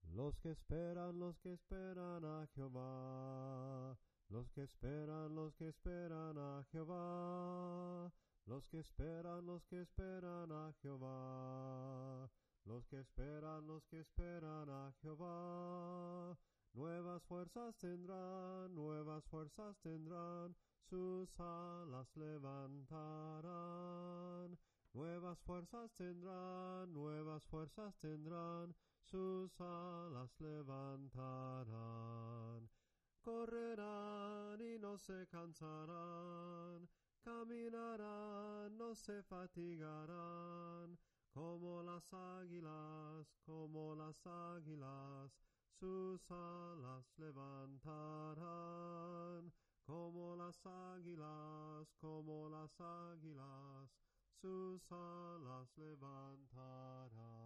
Los que esperan a Jehová, los que esperan a Jehová, los que esperan a Jehová, los que esperan a Jehová, nuevas fuerzas tendrán, sus alas levantarán. Nuevas fuerzas tendrán, sus alas levantarán. Correrán y no se cansarán, caminarán, no se fatigarán, como las águilas, sus alas levantarán, como las águilas, sus alas levantarán.